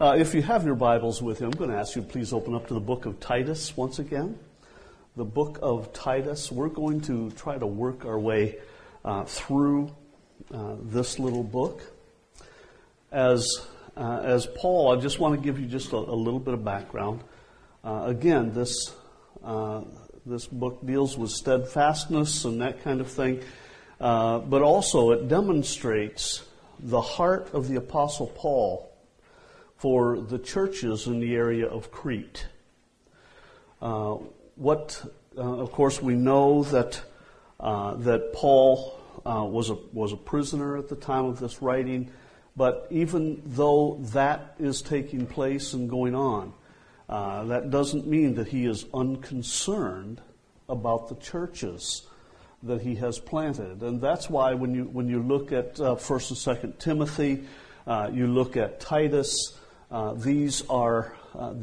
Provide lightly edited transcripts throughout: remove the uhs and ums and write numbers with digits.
If you have your Bibles with you, I'm going to ask you to please open up to the book of Titus once again. The book of Titus. We're going to try to work our way through this little book. As Paul, I just want to give you just a little bit of background. Again, this book deals with steadfastness and that kind of thing, but also it demonstrates the heart of the Apostle Paul for the churches in the area of Crete. Of course, we know that Paul was a prisoner at the time of this writing, but even though that is taking place and going on, that doesn't mean that he is unconcerned about the churches that he has planted. And that's why when you look at 1st and 2nd Timothy, you look at Titus, these are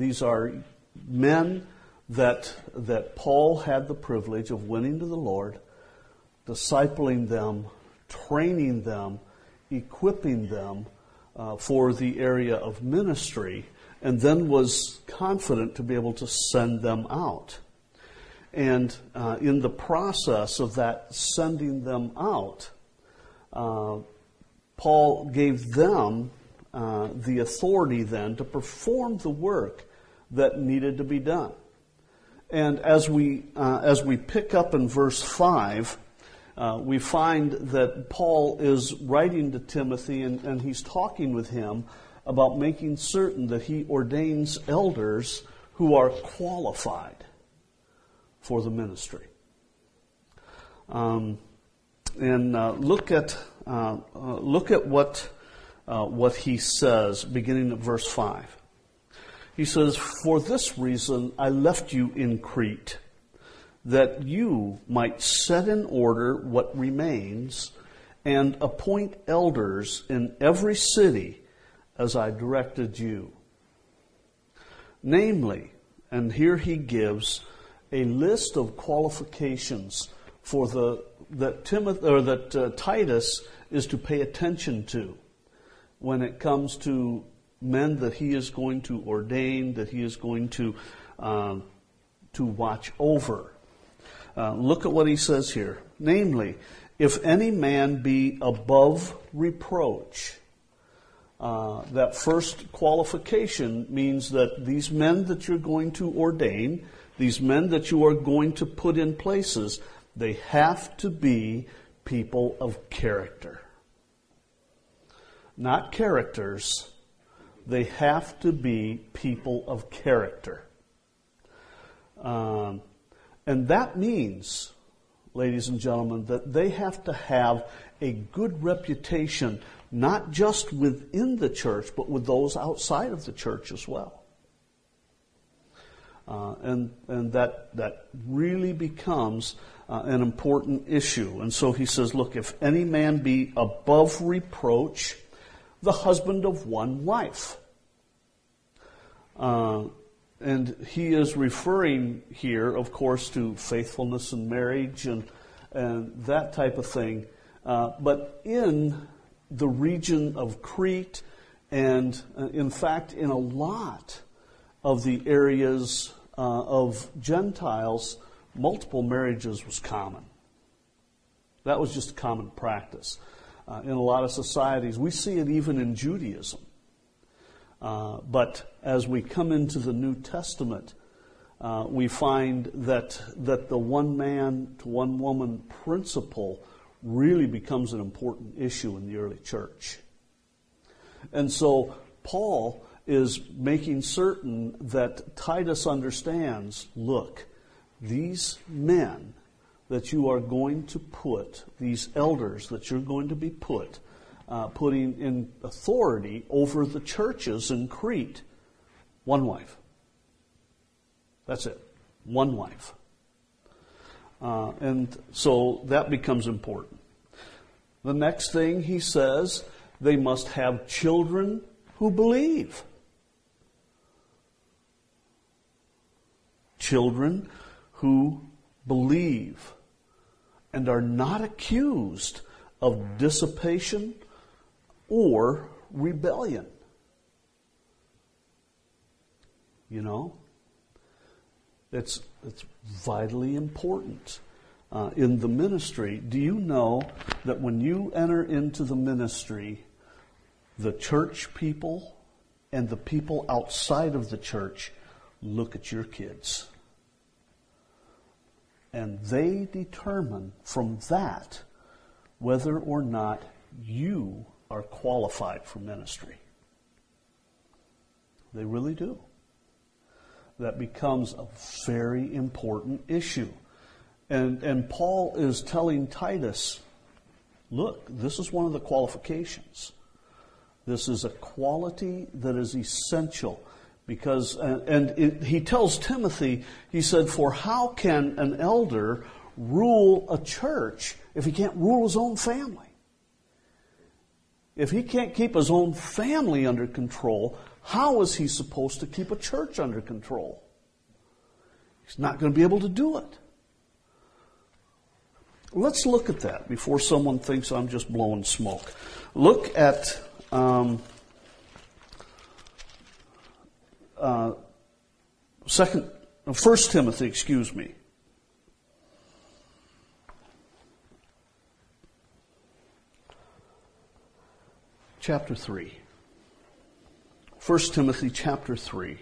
men that Paul had the privilege of winning to the Lord, discipling them, training them, equipping them for the area of ministry, and then was confident to be able to send them out. And in the process of that sending them out, Paul gave them the authority then to perform the work that needed to be done. And as we pick up in verse 5, we find that Paul is writing to Timothy and he's talking with him about making certain that he ordains elders who are qualified for the ministry. Look at what he says, beginning at verse 5. He says, "For this reason I left you in Crete, that you might set in order what remains and appoint elders in every city as I directed you. Namely," and here he gives a list of qualifications for that Titus is to pay attention to when it comes to men that he is going to ordain, that he is going to watch over. Look at what he says here. Namely, if any man be above reproach. That first qualification means that these men that you're going to ordain, these men that you are going to put in places, they have to be people of character. Not characters. They have to be people of character. And that means, ladies and gentlemen, that they have to have a good reputation, not just within the church, but with those outside of the church as well. And that really becomes an important issue. And so he says, look, if any man be above reproach, the husband of one wife. And he is referring here, of course, to faithfulness in marriage and that type of thing. But in the region of Crete, and in fact in a lot of the areas of Gentiles, multiple marriages was common. That was just a common practice. In a lot of societies, we see it even in Judaism. But as we come into the New Testament, we find that the one man to one woman principle really becomes an important issue in the early church. And so Paul is making certain that Titus understands, look, these men that you are going to put, these elders that you're going to be putting in authority over the churches in Crete, one wife. That's it. One wife. And so that becomes important. The next thing he says, they must have children who believe. Children who believe and are not accused of dissipation or rebellion. You know? It's vitally important in the ministry. Do you know that when you enter into the ministry, the church people and the people outside of the church look at your kids? And they determine from that whether or not you are qualified for ministry. They really do. That becomes a very important issue. And Paul is telling Titus, look, this is one of the qualifications. This is a quality that is essential. Because, he tells Timothy, he said, for how can an elder rule a church if he can't rule his own family? If he can't keep his own family under control, how is he supposed to keep a church under control? He's not going to be able to do it. Let's look at that before someone thinks I'm just blowing smoke. Look at 1 Timothy, chapter 3. 1 Timothy chapter 3.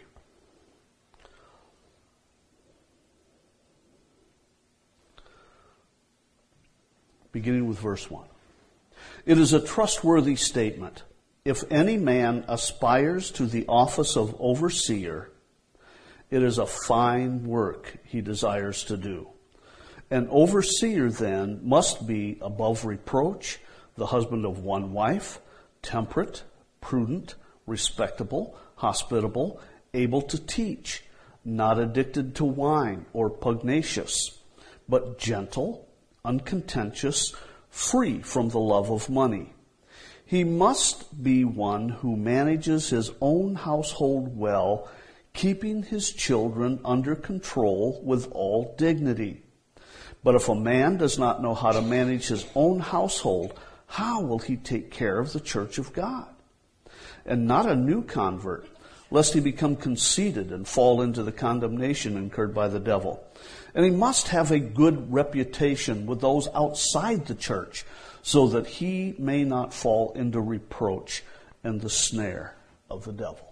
Beginning with verse 1. It is a trustworthy statement. If any man aspires to the office of overseer, it is a fine work he desires to do. An overseer then must be above reproach, the husband of one wife, temperate, prudent, respectable, hospitable, able to teach, not addicted to wine or pugnacious, but gentle, uncontentious, free from the love of money. He must be one who manages his own household well, keeping his children under control with all dignity. But if a man does not know how to manage his own household, how will he take care of the church of God? And not a new convert, lest he become conceited and fall into the condemnation incurred by the devil. And he must have a good reputation with those outside the church, so that he may not fall into reproach and the snare of the devil.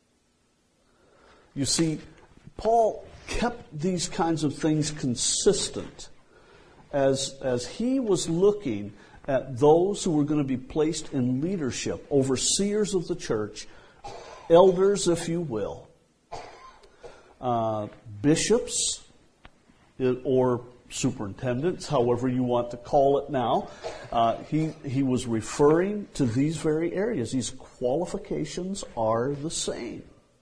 You see, Paul kept these kinds of things consistent as he was looking at those who were going to be placed in leadership, overseers of the church, elders, if you will, bishops, or superintendents, however you want to call it now. He was referring to these very areas. These qualifications are the same.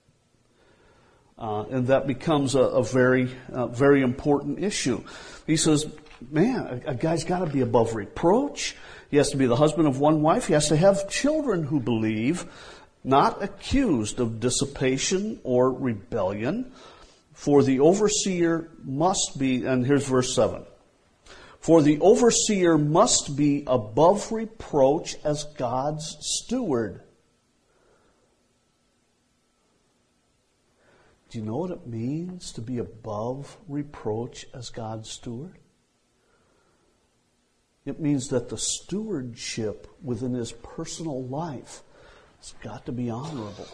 And that becomes a very important issue. He says, man, a guy's got to be above reproach. He has to be the husband of one wife. He has to have children who believe, not accused of dissipation or rebellion. For the overseer must be, and here's verse 7. For the overseer must be above reproach as God's steward. Do you know what it means to be above reproach as God's steward? It means that the stewardship within his personal life has got to be honorable.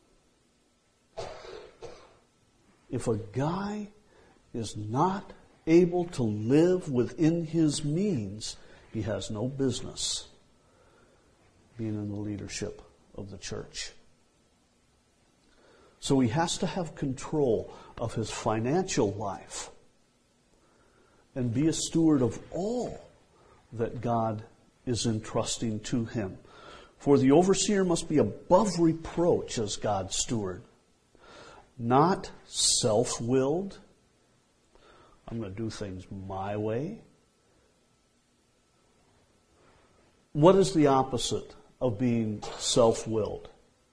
If a guy is not able to live within his means, he has no business being in the leadership of the church. So he has to have control of his financial life and be a steward of all that God is entrusting to him. For the overseer must be above reproach as God's steward, not self-willed. I'm going to do things my way. What is the opposite of being self-willed?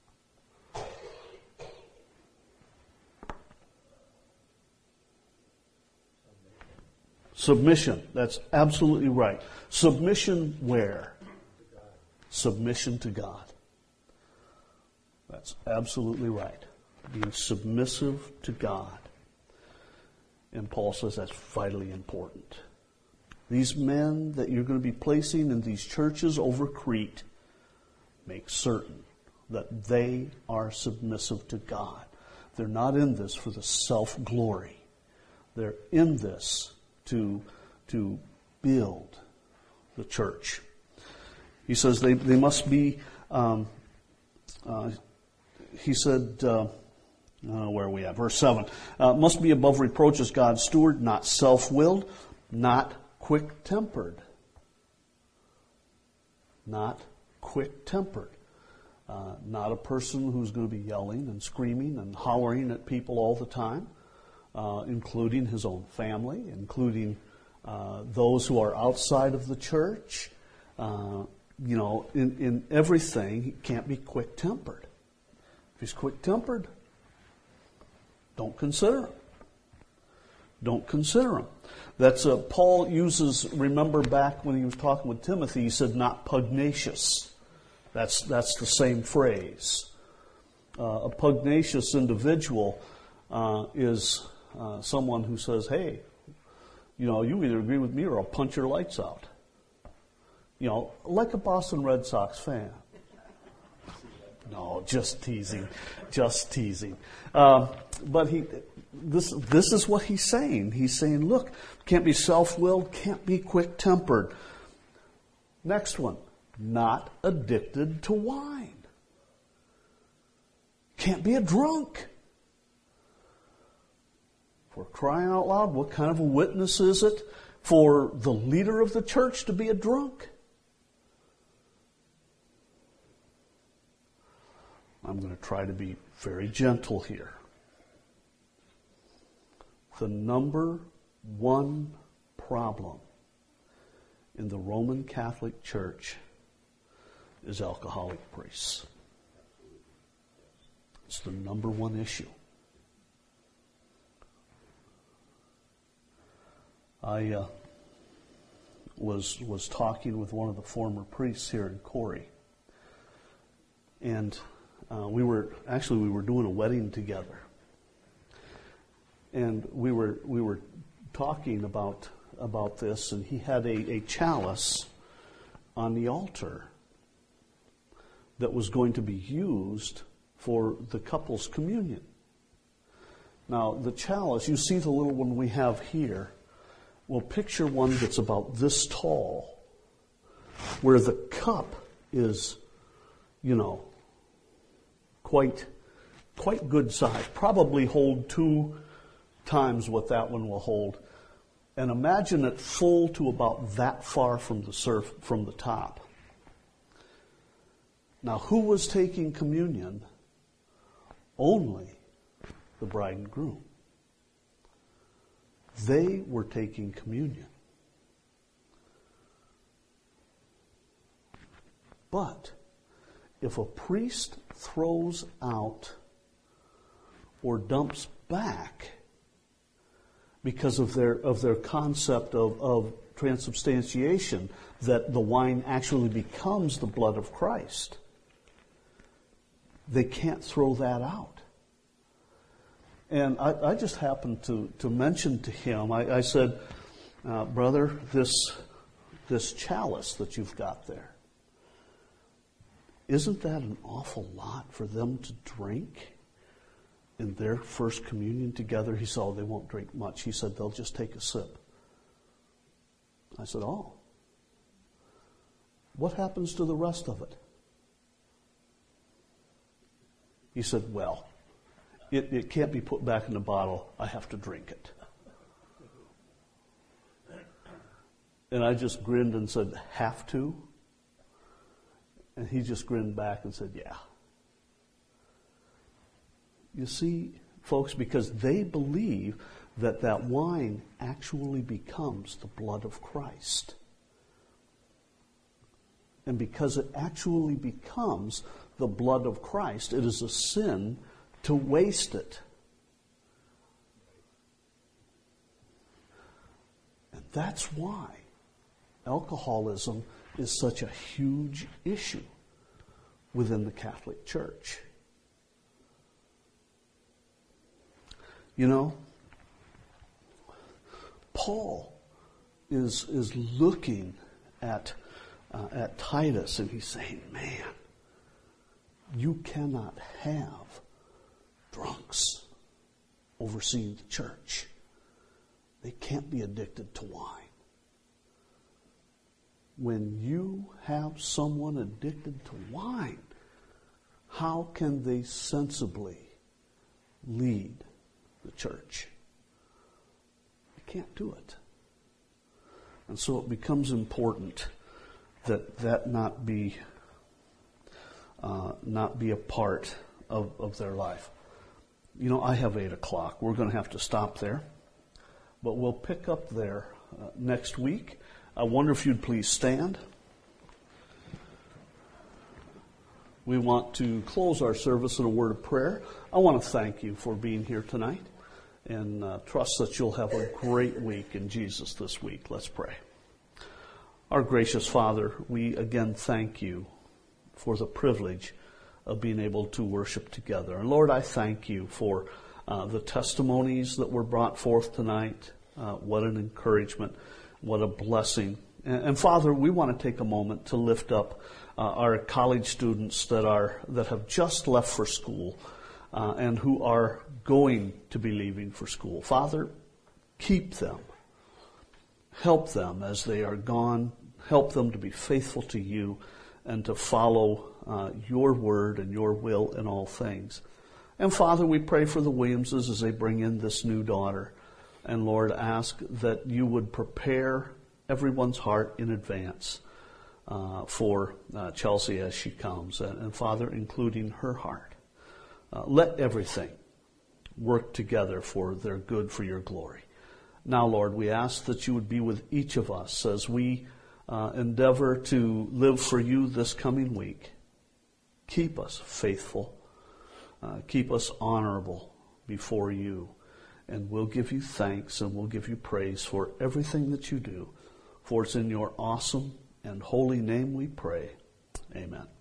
Submission. That's absolutely right. Submission where? Submission to God. That's absolutely right. being submissive to God. And Paul says that's vitally important. These men that you're going to be placing in these churches over Crete, make certain that they are submissive to God. They're not in this for the self-glory. They're in this to build the church. He says they must be, he said, where are we at? Verse 7. Must be above reproach as God's steward, not self-willed, not quick-tempered. Not quick-tempered. Not a person who's going to be yelling and screaming and hollering at people all the time, including his own family, including those who are outside of the church. In everything, he can't be quick-tempered. If he's quick-tempered, don't consider him. Don't consider him. That's Paul uses, remember back when he was talking with Timothy, he said not pugnacious. That's the same phrase. A pugnacious individual is someone who says, hey, you either agree with me or I'll punch your lights out. Like a Boston Red Sox fan. No, just teasing. Just teasing. But this is what he's saying. He's saying, look, can't be self-willed, can't be quick-tempered. Next one, not addicted to wine. Can't be a drunk. For crying out loud, what kind of a witness is it for the leader of the church to be a drunk? I'm going to try to be very gentle here. The number one problem in the Roman Catholic Church is alcoholic priests. It's the number one issue. I was talking with one of the former priests here in Corey, and we were doing a wedding together, and we were talking about this, and he had a chalice on the altar that was going to be used for the couple's communion. Now, the chalice, you see the little one we have here. Well, picture one that's about this tall, where the cup is, quite good size. Probably hold 2 times what that one will hold. And imagine it full to about that far from the top. Now, who was taking communion? Only the bride and groom. They were taking communion. But if a priest throws out or dumps back because of their concept of transubstantiation, that the wine actually becomes the blood of Christ, they can't throw that out. And I just happened to mention to him, I said, brother, this chalice that you've got there, isn't that an awful lot for them to drink in their first communion together? He said, oh, they won't drink much. He said, they'll just take a sip. I said, oh. What happens to the rest of it? He said, well, it can't be put back in the bottle. I have to drink it. And I just grinned and said, have to? And he just grinned back and said, yeah. You see, folks, because they believe that wine actually becomes the blood of Christ. And because it actually becomes the blood of Christ, it is a sin to waste it. And that's why alcoholism is such a huge issue within the Catholic Church. You know, Paul is looking at Titus, and he's saying, man, you cannot have drunks overseeing the church. They can't be addicted to wine. When you have someone addicted to wine, how can they sensibly lead the church? They can't do it. And so it becomes important that not be a part of their life. You know, I have 8 o'clock. We're going to have to stop there. But we'll pick up there next week. I wonder if you'd please stand. We want to close our service in a word of prayer. I want to thank you for being here tonight and trust that you'll have a great week in Jesus this week. Let's pray. Our gracious Father, we again thank you for the privilege of being able to worship together. And Lord, I thank you for the testimonies that were brought forth tonight. What an encouragement. What a blessing. And Father, we want to take a moment to lift up our college students that have just left for school and who are going to be leaving for school. Father, keep them. Help them as they are gone. Help them to be faithful to you and to follow your word and your will in all things. And Father, we pray for the Williamses as they bring in this new daughter. And Lord, ask that you would prepare everyone's heart in advance for Chelsea as she comes. And Father, including her heart. Let everything work together for their good, for your glory. Now, Lord, we ask that you would be with each of us as we endeavor to live for you this coming week. Keep us faithful. Keep us honorable before you. And we'll give you thanks and we'll give you praise for everything that you do. For it's in your awesome and holy name we pray. Amen.